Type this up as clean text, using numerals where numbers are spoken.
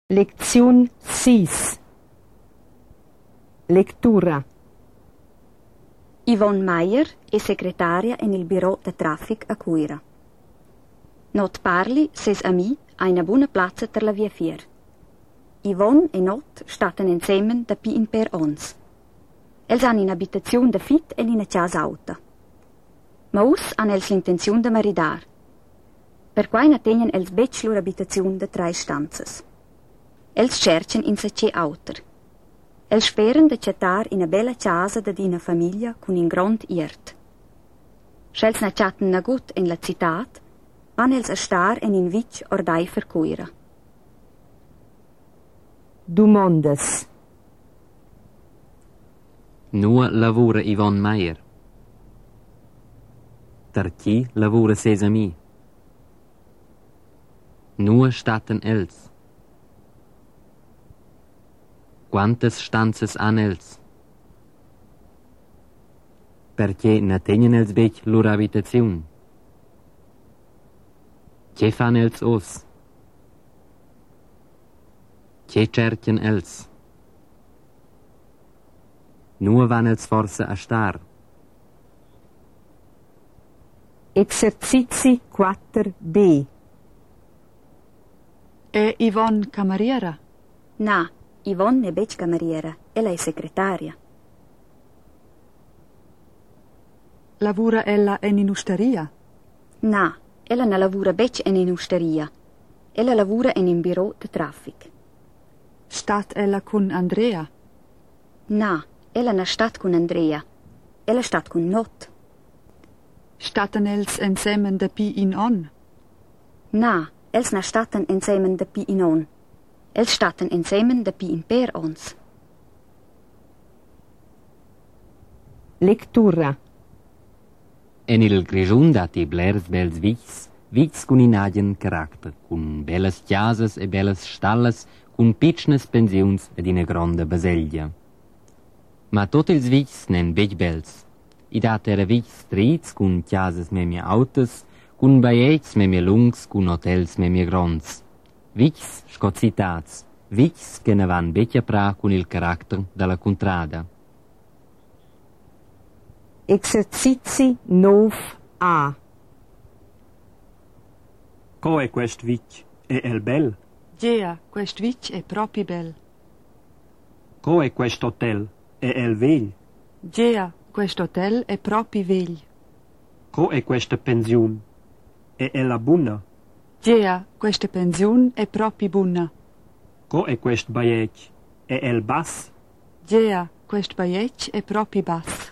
Lezione 6. Lettura. Yvonne Meyer è segretaria nel Bureau de Traffic a Cuira. Not parli, ses ami, a una buona piazza per la via Fier. Yvonne e Not statten insieme da pi in per ons. Els han in abitazione da fit e in una casa auta. Ma us han els l'intenzione da maridar. Per quai na tenien els bec lor abitazione da 3 stanzas. Els cercen in sace auter. Els speren de chattar in una bella casa da una famiglia con un grand iert. Schels na chatten na gut in la citat, van els a star in vic ordai per Cuira. Domandas. Nua lavora Yvonne Meyer. Per chi lavora ses ami? Nua statten els. Quantas stanzas han els? Perché na tenien els bec lor abitaziun? Che fan els os? Che cerchen els? Nua van els forsa a star. Exercizi 4b. È Yvonne cameriera? Na, Yvonne è bec cameriera, ella è segretaria. Lavora ella in osteria? Na, ella na lavora bec in osteria. Ella lavora in un bureau de traffic. Stat ella con Andrea? Na, ella na stat con Andrea. Ella stat con Not. Statten els insieme da pi in on? Na, els na statten insieme da pi in on. Els statten insieme da pi in per ons. Lettura. En il grigiun dati blers bels vics cun inagen caracter, cun bellas chiasas e bellas stallas, cun pitschnes pensiuns ed ina gronda baseglia. Ma tot ils vics nen bec bels. I dat era vics strits cun chiasas memia autas, cun baiets memia lungs, cun hotels memia gronds. Vics scozitats, vics che ne van becchia pra cun il caracter dalla contrada. Exercizi 9a. Co è quest vic? È el bel? Gea, quest vic è proprio bel. Co è quest hotel? È el vegl? Gea, quest hotel è proprio vegl. Co è questa pensiun? È ella bunna? Gea, questa pensiun è proprio bunna. Co è quest baiec? È el bass? Gea, quest baiec è proprio bass.